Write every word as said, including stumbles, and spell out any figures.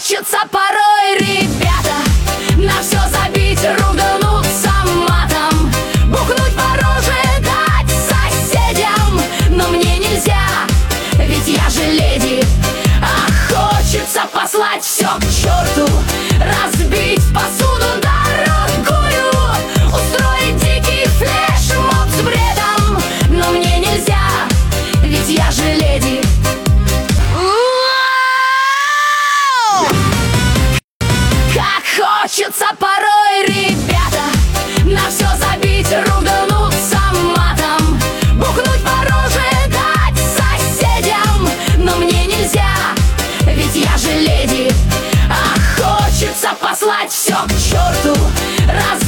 хочется порой, ребята, на все забить, ругнуться матом, бухнуть по роже, дать соседям. Но мне нельзя, ведь я же леди, а хочется послать все к черту, разбить посуду дорогую, устроить дикий флешмоб с бредом. Но мне нельзя, ведь я же леди. Хочется порой, ребята, на все забить, ругнуться матом, бухнуть по роже, дать соседям. Но мне нельзя, ведь я же леди, а хочется послать все к черту, раз